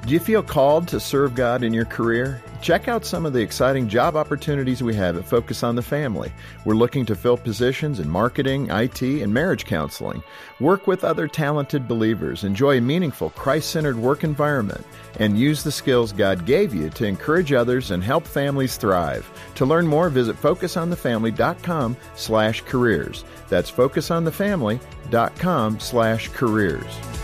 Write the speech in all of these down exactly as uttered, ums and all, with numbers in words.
Do you feel called to serve God in your career? Check out some of the exciting job opportunities we have at Focus on the Family. We're looking to fill positions in marketing, I T, and marriage counseling. Work with other talented believers, enjoy a meaningful, Christ-centered work environment, and use the skills God gave you to encourage others and help families thrive. To learn more, visit focusonthefamily.com slash careers. That's focusonthefamily.com slash careers.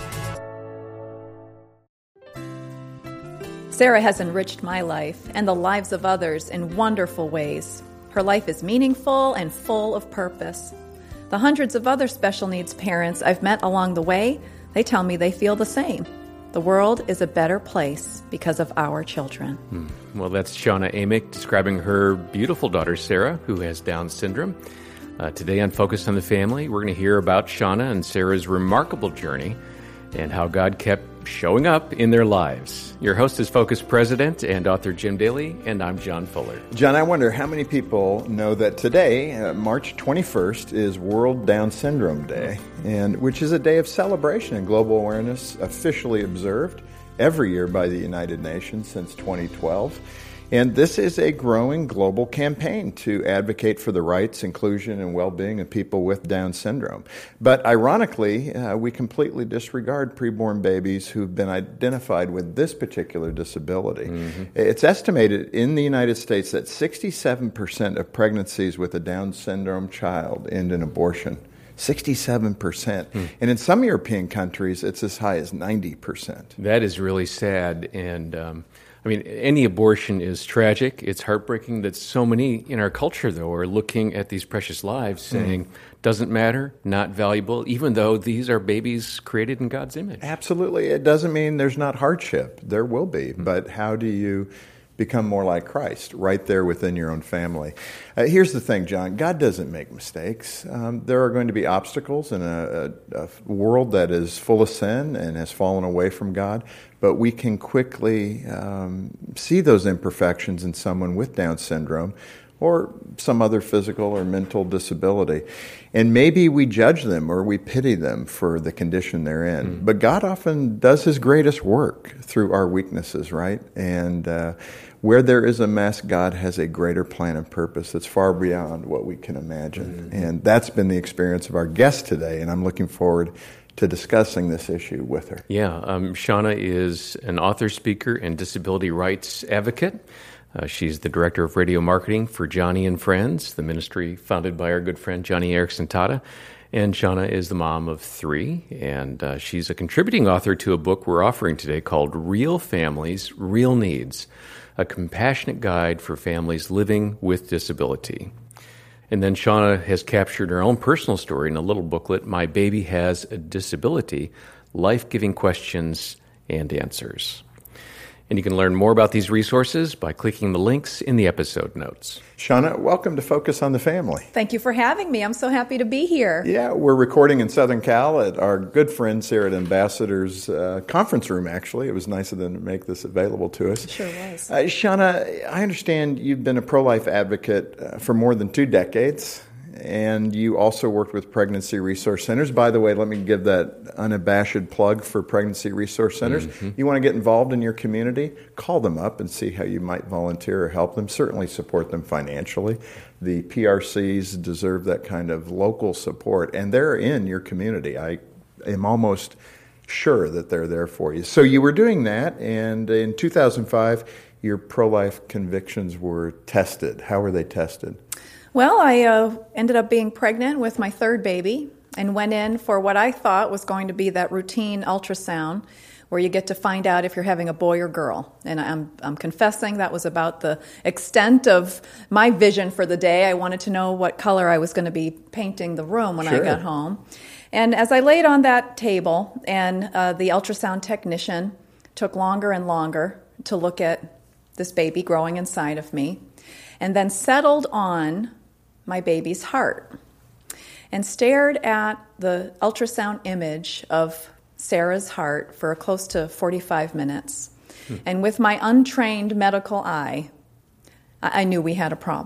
Sarah has enriched my life and the lives of others in wonderful ways. Her life is meaningful and full of purpose. The hundreds of other special needs parents I've met along the way, they tell me they feel the same. The world is a better place because of our children. Hmm. Well, that's Shauna Amick describing her beautiful daughter, Sarah, who has Down syndrome. Uh, today on Focus on the Family, we're going to hear about Shauna and Sarah's remarkable journey and how God kept showing up in their lives. Your host is Focus President and author Jim Daly, and I'm John Fuller. John, I wonder how many people know that today, uh, March twenty-first, is World Down Syndrome Day, and which is a day of celebration and global awareness officially observed every year by the United Nations since twenty twelve. And this is a growing global campaign to advocate for the rights, inclusion, and well-being of people with Down syndrome. But ironically, uh, we completely disregard preborn babies who've been identified with this particular disability. Mm-hmm. It's estimated in the United States that sixty-seven percent of pregnancies with a Down syndrome child end in abortion. sixty-seven percent. Hmm. And in some European countries, it's as high as ninety percent. That is really sad. And um, I mean, any abortion is tragic. It's heartbreaking that so many in our culture, though, are looking at these precious lives saying, mm. doesn't matter, not valuable, even though these are babies created in God's image. Absolutely. It doesn't mean there's not hardship. There will be. Mm. But how do you become more like Christ right there within your own family? Uh, here's the thing, John. God doesn't make mistakes. Um, there are going to be obstacles in a, a, a world that is full of sin and has fallen away from God, but we can quickly um, see those imperfections in someone with Down syndrome or some other physical or mental disability. And maybe we judge them or we pity them for the condition they're in. Mm. But God often does His greatest work through our weaknesses, right? And uh, where there is a mess, God has a greater plan and purpose that's far beyond what we can imagine. Mm-hmm. And that's been the experience of our guest today, and I'm looking forward to discussing this issue with her. Yeah, um, Shauna is an author, speaker, and disability rights advocate. Uh, she's the director of radio marketing for Johnny and Friends, the ministry founded by our good friend Johnny Erickson Tata. And Shauna is the mom of three, and uh, she's a contributing author to a book we're offering today called Real Families, Real Needs, a compassionate guide for families living with disability. And then Shauna has captured her own personal story in a little booklet, My Baby Has a Disability, Life-Giving Questions and Answers. And you can learn more about these resources by clicking the links in the episode notes. Shauna, welcome to Focus on the Family. Thank you for having me. I'm so happy to be here. Yeah, we're recording in Southern Cal at our good friends here at Ambassador's uh, conference room, actually. It was nice of them to make this available to us. It sure was. Uh, Shauna, I understand you've been a pro-life advocate uh, for more than two decades. And you also worked with Pregnancy Resource Centers. By the way, let me give that unabashed plug for Pregnancy Resource Centers. Mm-hmm. You want to get involved in your community? Call them up and see how you might volunteer or help them. Certainly support them financially. The P R Cs deserve that kind of local support, and they're in your community. I am almost sure that they're there for you. So you were doing that, and in two thousand five, your pro-life convictions were tested. How were they tested? Well, I uh, ended up being pregnant with my third baby and went in for what I thought was going to be that routine ultrasound where you get to find out if you're having a boy or girl. And I'm, I'm confessing that was about the extent of my vision for the day. I wanted to know what color I was going to be painting the room when Sure. I got home. And as I laid on that table, and uh, the ultrasound technician took longer and longer to look at this baby growing inside of me, and then settled on my baby's heart and stared at the ultrasound image of Sarah's heart for close to forty-five minutes. Hmm. And with my untrained medical eye, I knew we had a problem.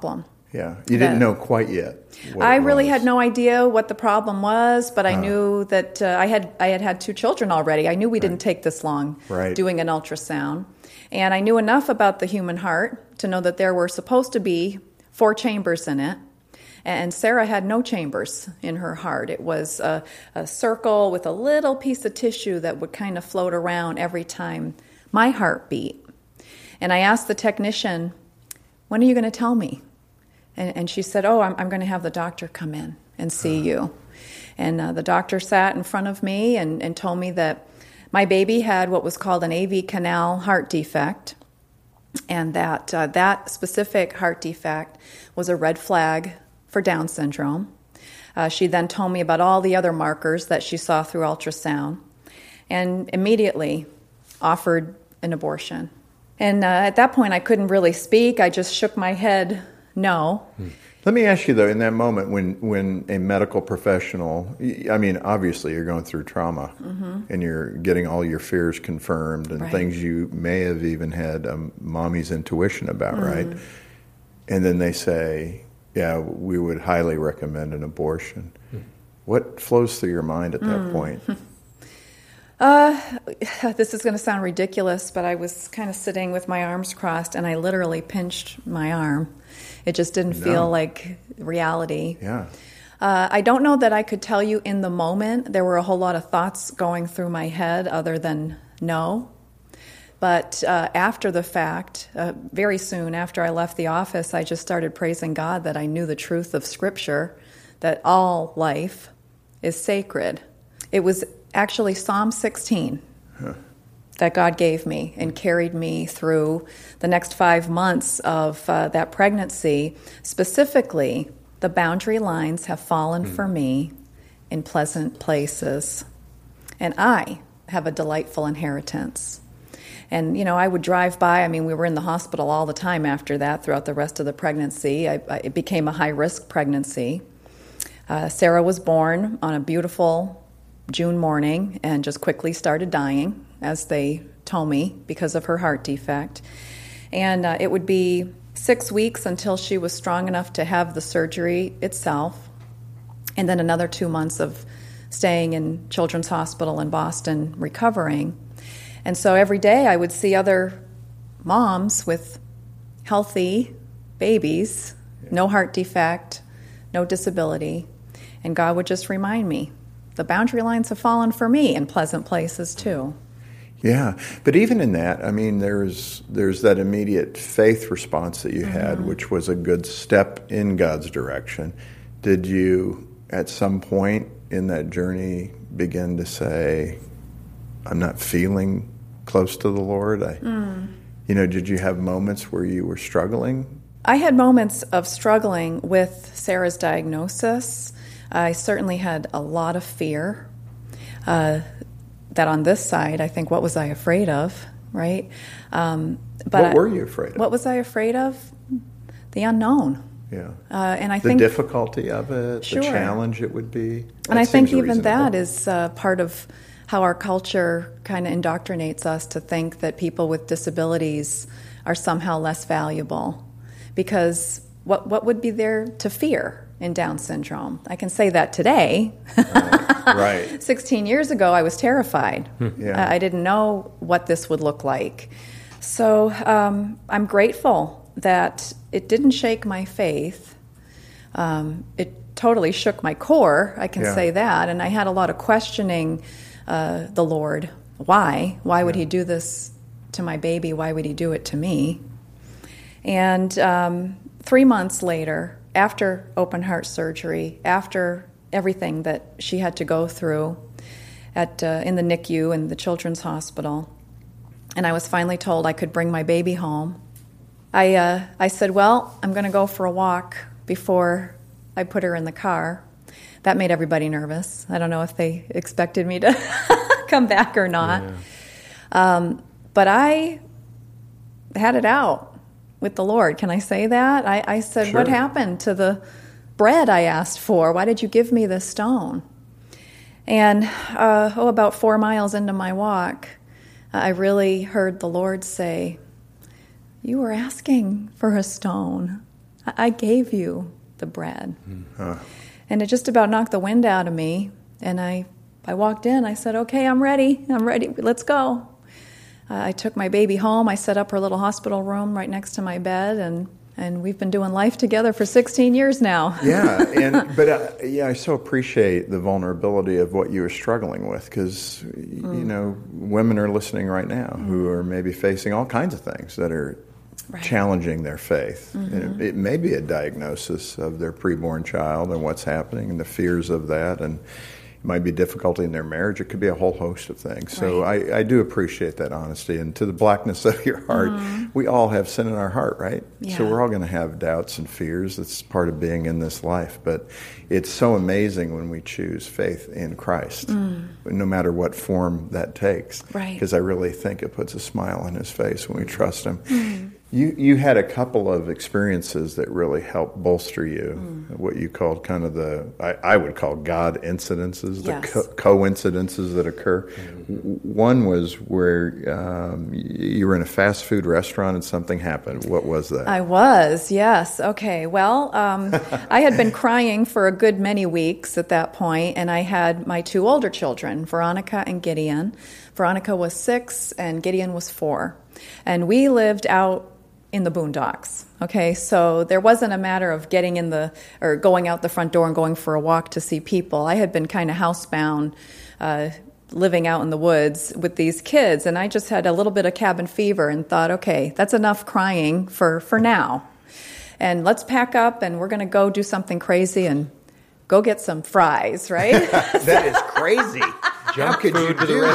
Yeah, you didn't know quite yet what I it really was. had no idea what the problem was, but I Huh. knew that uh, I had I had had two children already. I knew we didn't take this long Right. doing an ultrasound, and I knew enough about the human heart to know that there were supposed to be four chambers in it. And Sarah had no chambers in her heart. It was a, a circle with a little piece of tissue that would kind of float around every time my heart beat. And I asked the technician, when are you going to tell me? And, and she said, oh, I'm, I'm going to have the doctor come in and see uh. you. And uh, the doctor sat in front of me and, and told me that my baby had what was called an A V canal heart defect, and that uh, that specific heart defect was a red flag for Down syndrome. Uh, she then told me about all the other markers that she saw through ultrasound and immediately offered an abortion. And uh, at that point, I couldn't really speak. I just shook my head no. Let me ask you, though, in that moment when, when a medical professional, I mean, obviously you're going through trauma mm-hmm. and you're getting all your fears confirmed and right. things you may have even had a mommy's intuition about, mm. right? And then they say, yeah, we would highly recommend an abortion. Mm. What flows through your mind at that mm. point? Uh, this is going to sound ridiculous, but I was kind of sitting with my arms crossed, and I literally pinched my arm. It just didn't no. feel like reality. Yeah. Uh, I don't know that I could tell you in the moment. There were a whole lot of thoughts going through my head other than no. But uh, after the fact, uh, very soon after I left the office, I just started praising God that I knew the truth of Scripture, that all life is sacred. It was actually Psalm sixteen huh. that God gave me and carried me through the next five months of uh, that pregnancy. Specifically, the boundary lines have fallen mm. for me in pleasant places, and I have a delightful inheritance. And, you know, I would drive by. I mean, we were in the hospital all the time after that throughout the rest of the pregnancy. I, I, it became a high-risk pregnancy. Uh, Sarah was born on a beautiful June morning and just quickly started dying, as they told me, because of her heart defect. And uh, it would be six weeks until she was strong enough to have the surgery itself, and then another two months of staying in Children's Hospital in Boston recovering. And so every day I would see other moms with healthy babies, yeah. no heart defect, no disability, and God would just remind me, the boundary lines have fallen for me in pleasant places too. Yeah, but even in that, I mean, there's there's that immediate faith response that you mm-hmm. had, which was a good step in God's direction. Did you, at some point in that journey, begin to say, I'm not feeling close to the Lord? I, mm. You know, did you have moments where you were struggling? I had moments of struggling with Sarah's diagnosis. I certainly had a lot of fear. Uh, that on this side, I think, what was I afraid of, right? Um, but what were you afraid of? What was I afraid of? The unknown. Yeah. Uh, and I the think the difficulty of it, sure. the challenge it would be. That and I think even reasonable. that is uh, part of how our culture kind of indoctrinates us to think that people with disabilities are somehow less valuable. Because what what would be there to fear in Down syndrome? I can say that today. Right. right. sixteen years ago, I was terrified. yeah. I didn't know what this would look like. So um, I'm grateful that it didn't shake my faith. Um, it totally shook my core, I can yeah. say that. And I had a lot of questioning uh, the Lord. Why? Why would yeah. he do this to my baby? Why would he do it to me? And um, three months later, after open heart surgery, after everything that she had to go through at uh, in the N I C U in the Children's Hospital, and I was finally told I could bring my baby home, I uh, I said, well, I'm going to go for a walk before I put her in the car. That made everybody nervous. I don't know if they expected me to come back or not. Yeah. Um, but I had it out with the Lord. Can I say that? I, I said, sure. What happened to the bread I asked for? Why did you give me this stone? And uh, oh, about four miles into my walk, I really heard the Lord say, you were asking for a stone. I, I gave you the bread. Huh. And it just about knocked the wind out of me. And I, I walked in. I said, okay, I'm ready. I'm ready. Let's go. Uh, I took my baby home. I set up her little hospital room right next to my bed, and, and we've been doing life together for sixteen years now. Yeah, and but uh, yeah, I so appreciate the vulnerability of what you were struggling with, because mm. you know, women are listening right now mm. who are maybe facing all kinds of things that are right. challenging their faith. Mm-hmm. It, it may be a diagnosis of their preborn child and what's happening and the fears of that, and it might be difficulty in their marriage. It could be a whole host of things. So right. I, I do appreciate that honesty. And to the blackness of your heart, mm. we all have sin in our heart, right? Yeah. So we're all going to have doubts and fears. That's part of being in this life. But it's so amazing when we choose faith in Christ, mm. no matter what form that takes. Right. Because I really think it puts a smile on his face when we trust him. Mm. You you had a couple of experiences that really helped bolster you, mm. what you called kind of the, I, I would call God incidences, the yes. co- coincidences that occur. Mm. One was where um, you were in a fast food restaurant and something happened. What was that? I was, yes. Okay, well, um, I had been crying for a good many weeks at that point, and I had my two older children, Veronica and Gideon. Veronica was six and Gideon was four. And we lived out in the boondocks, okay? So there wasn't a matter of getting in the, or going out the front door and going for a walk to see people. I had been kind of housebound, uh, living out in the woods with these kids, and I just had a little bit of cabin fever and thought, okay, that's enough crying for, for now. And let's pack up and we're going to go do something crazy and go get some fries, right? That is crazy. Jump could food you to do the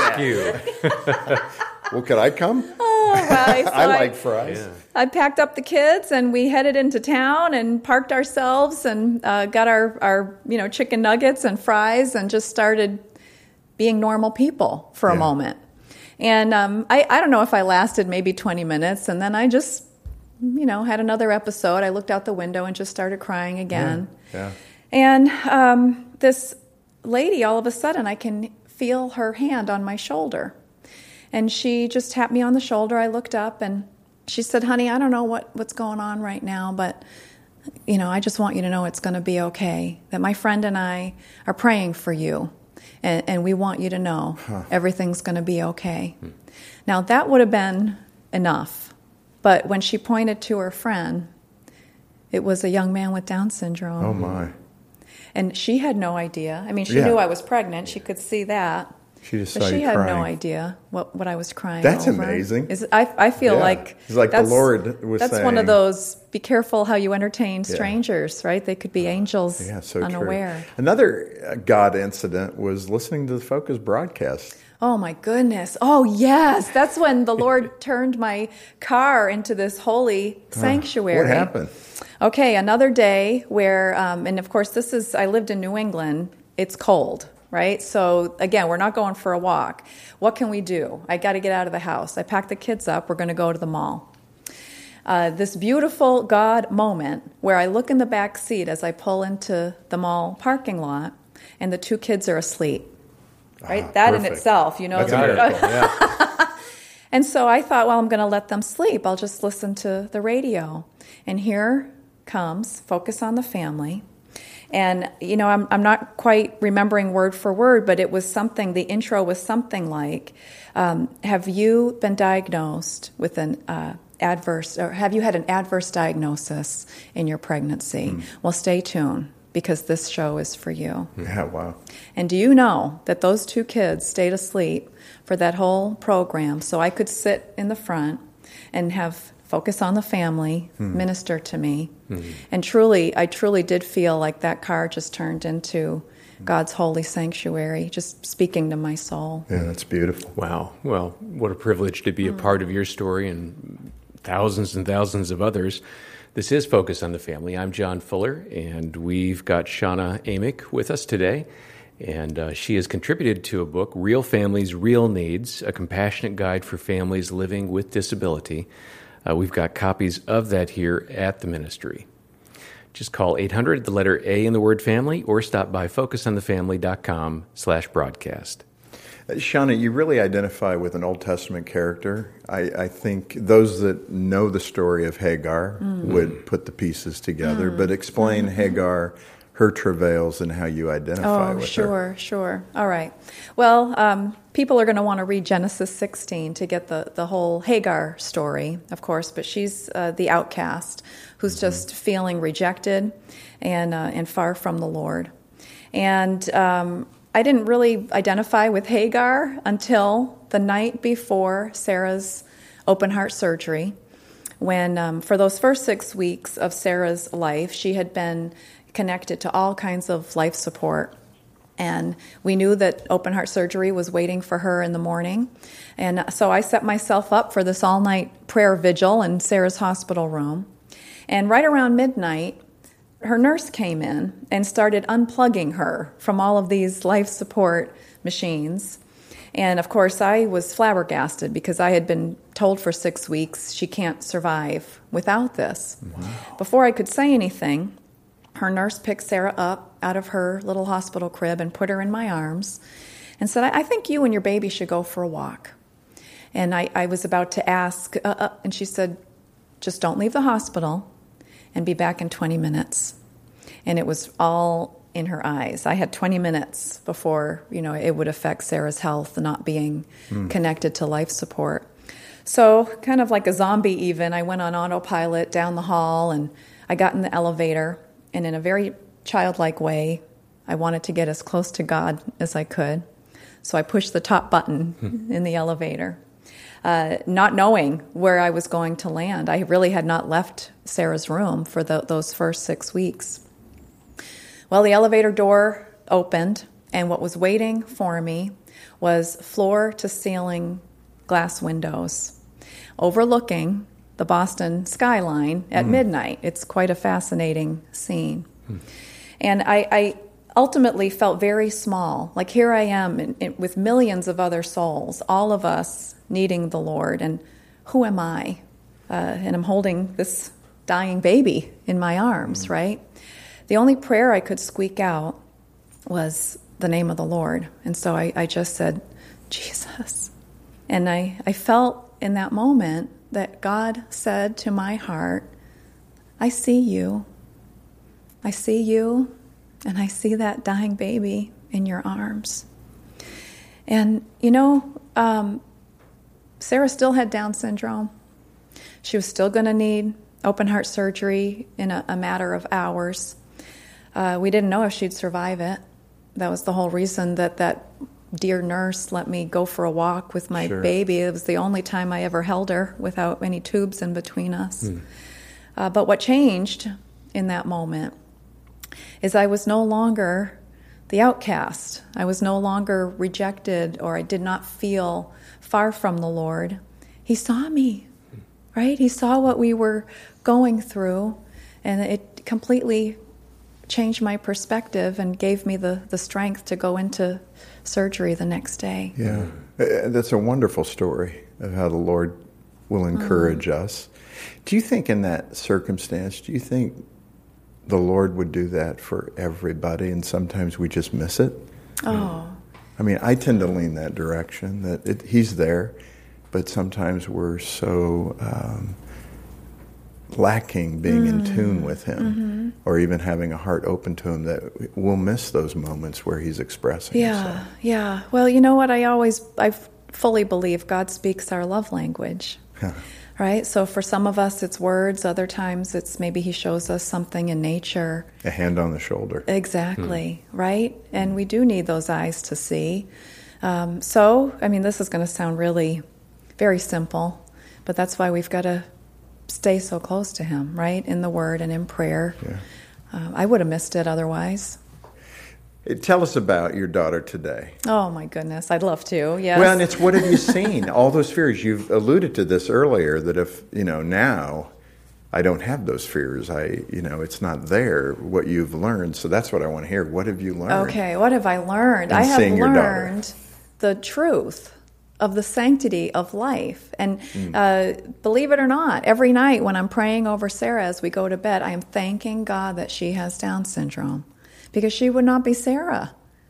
that? rescue. Well, could I come? Oh, right. So I like fries. Yeah. I packed up the kids and we headed into town and parked ourselves and uh, got our, our you know chicken nuggets and fries and just started being normal people for Yeah. a moment. And um, I, I don't know if I lasted maybe twenty minutes, and then I just you know had another episode. I looked out the window and just started crying again. Yeah. And um, this lady, all of a sudden, I can feel her hand on my shoulder. And she just tapped me on the shoulder. I looked up and she said, honey, I don't know what, what's going on right now, but, you know, I just want you to know it's going to be okay, that my friend and I are praying for you, and, and we want you to know huh. everything's going to be okay. Hmm. Now, that would have been enough. But when she pointed to her friend, it was a young man with Down syndrome. Oh, my. And she had no idea. I mean, she Yeah. knew I was pregnant. She could see that. She just But saw she you had crying. no idea what, what I was crying That's over. amazing. Is, I, I feel Yeah. like It's like the that's, Lord was that's saying. one of those, be careful how you entertain Yeah. strangers, right? They could be angels Yeah, so unaware. true. Another uh, God incident was listening to the Focus broadcast. Oh, my goodness. Oh, yes. That's when the Lord turned my car into this holy sanctuary. What happened? Okay, another day where, um, and of course, this is, I lived in New England. It's cold, right? So, again, we're not going for a walk. What can we do? I got to get out of the house. I packed the kids up. We're going to go to the mall. Uh, this beautiful God moment where I look in the back seat as I pull into the mall parking lot, and the two kids are asleep. Right? Ah, that perfect. in itself, you know. That's is a- a miracle, yeah. And so I thought, well, I'm going to let them sleep. I'll just listen to the radio. And here comes Focus on the Family. And, you know, I'm I'm not quite remembering word for word, but it was something, the intro was something like, um, have you been diagnosed with an uh, adverse, or have you had an adverse diagnosis in your pregnancy? Mm. Well, stay tuned, because this show is for you. Yeah, wow. And do you know that those two kids stayed asleep for that whole program so I could sit in the front and have Focus on the Family hmm. minister to me? Hmm. And truly, I truly did feel like that car just turned into God's holy sanctuary, just speaking to my soul. Yeah, that's beautiful. Wow. Well, what a privilege to be a part of your story and thousands and thousands of others. This is Focus on the Family. I'm John Fuller, and we've got Shauna Amick with us today. And uh, she has contributed to a book, Real Families, Real Needs, a compassionate guide for families living with disability. Uh, we've got copies of that here at the ministry. Just call eight hundred, the letter A in the word family, or stop by focus on the family dot com slash broadcast. Uh, Shauna, you really identify with an Old Testament character. I, I think those that know the story of Hagar mm. would put the pieces together, mm. but explain mm-hmm. Hagar, her travails, and how you identify oh, with sure, her. Sure, sure. All right. Well, um, people are going to want to read Genesis sixteen to get the, the whole Hagar story, of course, but she's uh, the outcast who's mm-hmm. just feeling rejected and, uh, and far from the Lord. And um, I didn't really identify with Hagar until the night before Sarah's open heart surgery, when um, for those first six weeks of Sarah's life, she had been connected to all kinds of life support. And we knew that open heart surgery was waiting for her in the morning. And so I set myself up for this all-night prayer vigil in Sarah's hospital room. And right around midnight, her nurse came in and started unplugging her from all of these life support machines. And of course, I was flabbergasted because I had been told for six weeks she can't survive without this. Wow. Before I could say anything, her nurse picked Sarah up out of her little hospital crib and put her in my arms and said, I, I think you and your baby should go for a walk. And I, I was about to ask, uh, uh, and she said, just don't leave the hospital and be back in twenty minutes. And it was all in her eyes. I had twenty minutes before, you know, it would affect Sarah's health, not being mm. connected to life support. So kind of like a zombie even, I went on autopilot down the hall and I got in the elevator. And in a very childlike way, I wanted to get as close to God as I could. So I pushed the top button hmm. in the elevator, uh, not knowing where I was going to land. I really had not left Sarah's room for the, those first six weeks. Well, the elevator door opened, and what was waiting for me was floor-to-ceiling glass windows overlooking the Boston skyline at mm. midnight. It's quite a fascinating scene. Mm. And I, I ultimately felt very small. Like here I am in, in, with millions of other souls, all of us needing the Lord. And who am I? Uh, and I'm holding this dying baby in my arms, mm. right? The only prayer I could squeak out was the name of the Lord. And so I, I just said, Jesus. And I, I felt in that moment that God said to my heart, I see you. I see you, and I see that dying baby in your arms. And, you know, um, Sarah still had Down syndrome. She was still going to need open heart surgery in a, a matter of hours. Uh, we didn't know if she'd survive it. That was the whole reason that that dear nurse let me go for a walk with my sure. baby. It was the only time I ever held her without any tubes in between us. Mm. Uh, but what changed in that moment is I was no longer the outcast. I was no longer rejected, or I did not feel far from the Lord. He saw me, right? He saw what we were going through, and it completely changed my perspective and gave me the, the strength to go into surgery the next day. Yeah, that's a wonderful story of how the Lord will encourage mm. us. Do you think in that circumstance, do you think the Lord would do that for everybody, and sometimes we just miss it? Oh. I mean, I tend to lean that direction, that it, He's there, but sometimes we're so um, lacking being mm. in tune with Him, mm-hmm. or even having a heart open to Him, that we'll miss those moments where He's expressing yeah, Himself. Yeah, well, you know what, I always, I fully believe God speaks our love language. Right? So for some of us, it's words. Other times, it's maybe He shows us something in nature. A hand on the shoulder. Exactly. Hmm. Right? And we do need those eyes to see. Um, so, I mean, this is going to sound really very simple, but that's why we've got to stay so close to Him, right? In the Word and in prayer. Yeah. Um, I would have missed it otherwise. Tell us about your daughter today. Oh, my goodness. I'd love to, yes. Well, and it's what have you seen? All those fears. You've alluded to this earlier, that if, you know, now I don't have those fears. I, you know, it's not there, what you've learned. So that's what I want to hear. What have you learned? Okay, what have I learned? I have learned the truth of the sanctity of life. And mm. uh, believe it or not, every night when I'm praying over Sarah as we go to bed, I am thanking God that she has Down syndrome. Because she would not be Sarah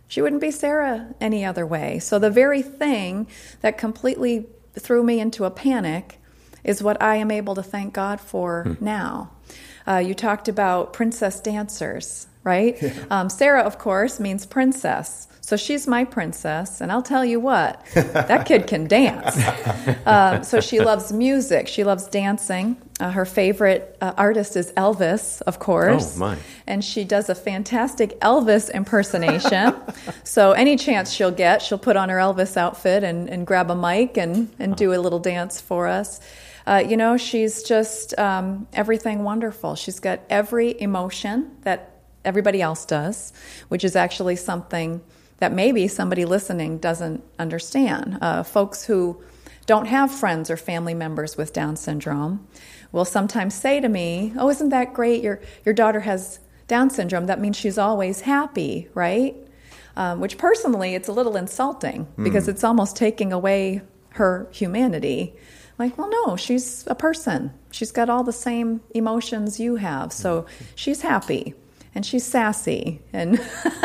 She wouldn't be Sarah any other way. So the very thing that completely threw me into a panic is what I am able to thank God for hmm. now. Uh, you talked about princess dancers, right? Yeah. Um, Sarah, of course, means princess. So she's my princess, and I'll tell you what, that kid can dance. Um, so she loves music. She loves dancing. Uh, her favorite uh, artist is Elvis, of course. Oh, my. And she does a fantastic Elvis impersonation. So any chance she'll get, she'll put on her Elvis outfit and, and grab a mic and, and do a little dance for us. Uh, you know, she's just um, everything wonderful. She's got every emotion that everybody else does, which is actually something that maybe somebody listening doesn't understand. Uh, folks who don't have friends or family members with Down syndrome will sometimes say to me, oh, isn't that great? Your your daughter has Down syndrome. That means she's always happy, right? Um, which personally, it's a little insulting mm. because it's almost taking away her humanity. Like, well, no, she's a person. She's got all the same emotions you have. So she's happy and she's sassy and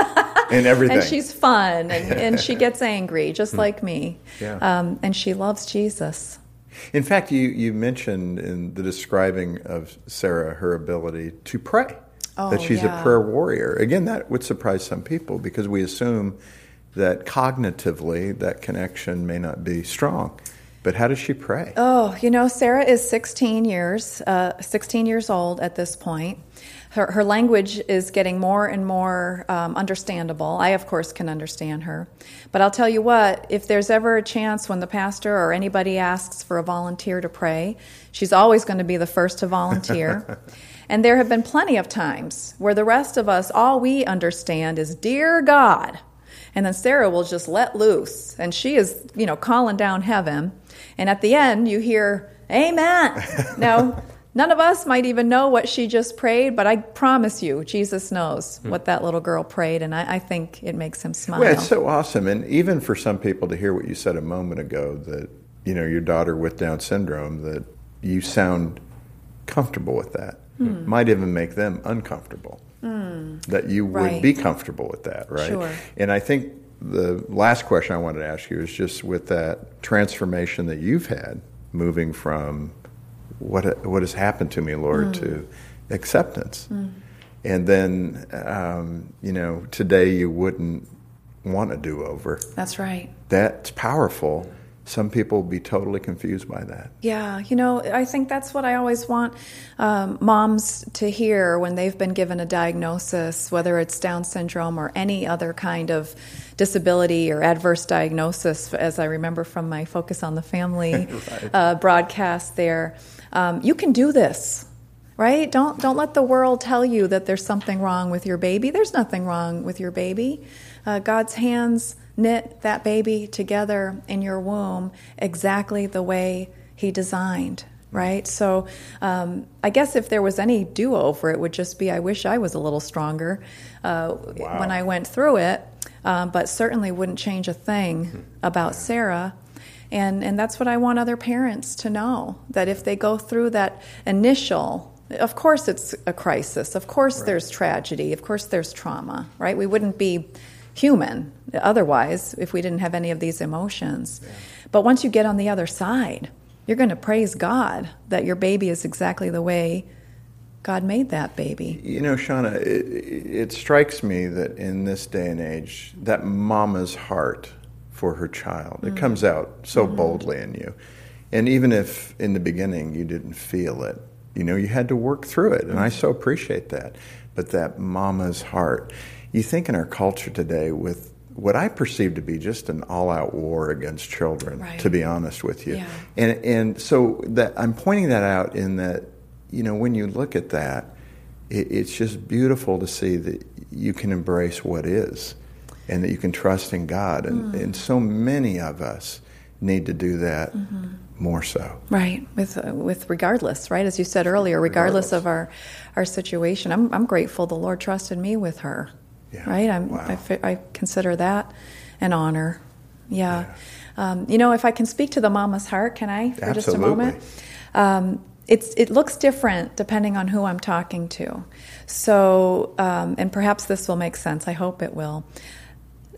and everything. And she's fun and, and she gets angry just like me. Yeah. Um, and she loves Jesus. In fact, you, you mentioned in the describing of Sarah her ability to pray, oh, that she's yeah. a prayer warrior. Again, that would surprise some people because we assume that cognitively that connection may not be strong. But how does she pray? Oh, you know, Sarah is sixteen years, uh, sixteen years old at this point. Her, her language is getting more and more um, understandable. I, of course, can understand her. But I'll tell you what, if there's ever a chance when the pastor or anybody asks for a volunteer to pray, she's always going to be the first to volunteer. And there have been plenty of times where the rest of us, all we understand is, Dear God. And then Sarah will just let loose. And she is, you know, calling down heaven. And at the end, you hear, Amen. Now, none of us might even know what she just prayed, but I promise you, Jesus knows hmm. what that little girl prayed, and I, I think it makes him smile. Well, it's so awesome. And even for some people to hear what you said a moment ago, that, you know, your daughter with Down syndrome, that you sound comfortable with that, hmm. might even make them uncomfortable. Mm, that you would right. be comfortable with that, right? Sure. And I think the last question I wanted to ask you is just with that transformation that you've had, moving from what what has happened to me, Lord, mm. to acceptance. Mm. And then, um, you know, today you wouldn't want a do-over. That's right. That's powerful. Some people will be totally confused by that. Yeah, you know, I think that's what I always want um, moms to hear when they've been given a diagnosis, whether it's Down syndrome or any other kind of disability or adverse diagnosis, as I remember from my Focus on the Family right. uh, broadcast there. Um, you can do this, right? Don't, don't let the world tell you that there's something wrong with your baby. There's nothing wrong with your baby. Uh, God's hands knit that baby together in your womb exactly the way he designed, right? So um, I guess if there was any do-over, it would just be, I wish I was a little stronger uh, wow. when I went through it, um, but certainly wouldn't change a thing about Sarah. And, and that's what I want other parents to know, that if they go through that initial, of course it's a crisis, of course right. there's tragedy, of course there's trauma, right? We wouldn't be human otherwise if we didn't have any of these emotions. Yeah. But once you get on the other side, you're going to praise God that your baby is exactly the way God made that baby. You know, Shauna, it, it strikes me that in this day and age, that mama's heart for her child, mm-hmm. it comes out so mm-hmm. boldly in you. And even if in the beginning you didn't feel it, you know, you had to work through it. And mm-hmm. I so appreciate that. But that mama's heart. You think in our culture today with what I perceive to be just an all-out war against children, right. to be honest with you. Yeah. And and so that I'm pointing that out in that, you know, when you look at that, it, it's just beautiful to see that you can embrace what is and that you can trust in God. And, mm. and so many of us need to do that mm-hmm. more so. Right, with uh, with regardless, right? As you said earlier, regardless, regardless. of our, our situation. I'm I'm grateful the Lord trusted me with her. Yeah. Right? I'm, wow. I, I consider that an honor. Yeah. yeah. Um, you know, if I can speak to the mama's heart, can I, for Absolutely. just a moment? Um, it's it looks different depending on who I'm talking to. So, um, and perhaps this will make sense. I hope it will.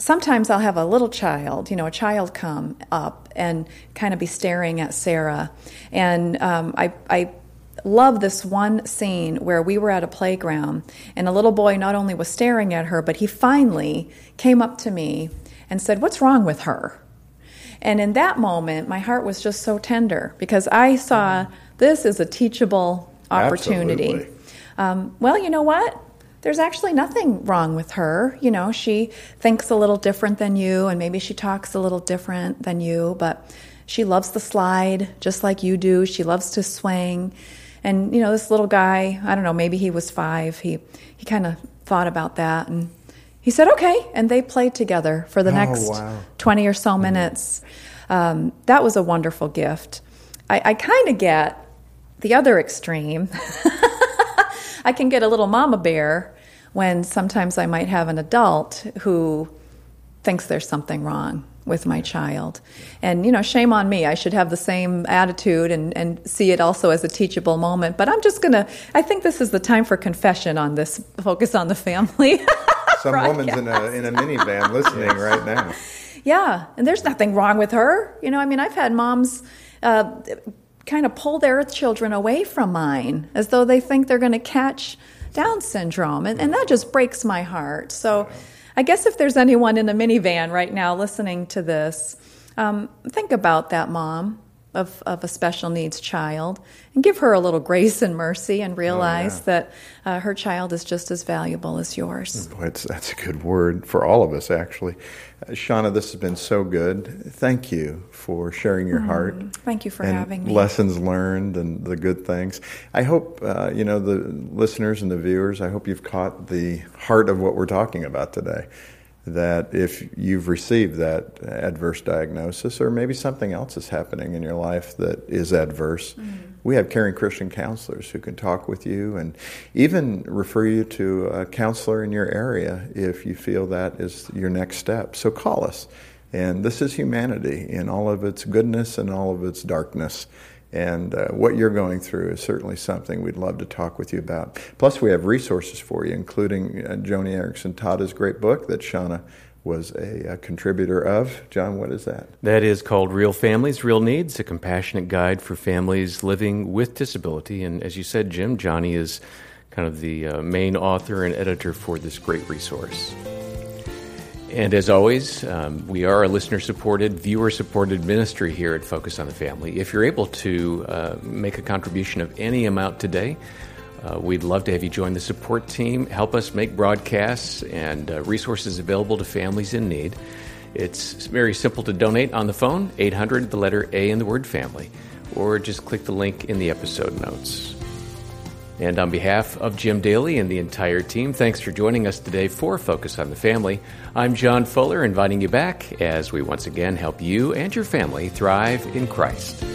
sometimes I'll have a little child, you know, a child come up and kind of be staring at Sarah. And um, I, I love this one scene where we were at a playground, and a little boy not only was staring at her, but he finally came up to me and said, "What's wrong with her?" And in that moment, my heart was just so tender, because I saw this as a teachable opportunity. Um, well, you know what? There's actually nothing wrong with her. You know, she thinks a little different than you, and maybe she talks a little different than you, but she loves the slide just like you do. She loves to swing. And, you know, this little guy, I don't know, maybe he was five. He, he kind of thought about that, and he said, okay, and they played together for the oh, next wow. twenty or so minutes. Mm-hmm. Um, that was a wonderful gift. I, I kind of get the other extreme. I can get a little mama bear when sometimes I might have an adult who thinks there's something wrong with my child. And, you know, shame on me. I should have the same attitude and, and see it also as a teachable moment. But I'm just going to, I think this is the time for confession on this Focus on the Family. Some woman's in a, in a minivan listening right now. Yeah, and there's nothing wrong with her. You know, I mean, I've had moms uh, kind of pull their children away from mine as though they think they're going to catch Down syndrome. And, and that just breaks my heart. So I guess if there's anyone in a minivan right now listening to this, um, think about that mom of, of a special needs child and give her a little grace and mercy and realize oh, yeah. that uh, her child is just as valuable as yours. Boy, it's, that's a good word for all of us, actually. Uh, Shauna, this has been so good. Thank you for sharing your mm, heart. Thank you for and having me. Lessons learned and the good things. I hope, uh, you know, the listeners and the viewers, I hope you've caught the heart of what we're talking about today. That if you've received that adverse diagnosis, or maybe something else is happening in your life that is adverse, mm-hmm. we have caring Christian counselors who can talk with you and even refer you to a counselor in your area if you feel that is your next step. So call us. And this is humanity in all of its goodness and all of its darkness. And uh, what you're going through is certainly something we'd love to talk with you about. Plus, we have resources for you, including uh, Joni Eareckson Tada's great book that Shauna was a, a contributor of. John, what is that? That is called Real Families, Real Needs, a compassionate guide for families living with disability. And as you said, Jim, Joni is kind of the uh, main author and editor for this great resource. And as always, um, we are a listener-supported, viewer-supported ministry here at Focus on the Family. If you're able to uh, make a contribution of any amount today, uh, we'd love to have you join the support team, help us make broadcasts and uh, resources available to families in need. It's very simple to donate on the phone, eight hundred, the letter A in the word family, or just click the link in the episode notes. And on behalf of Jim Daly and the entire team, thanks for joining us today for Focus on the Family. I'm John Fuller, inviting you back as we once again help you and your family thrive in Christ.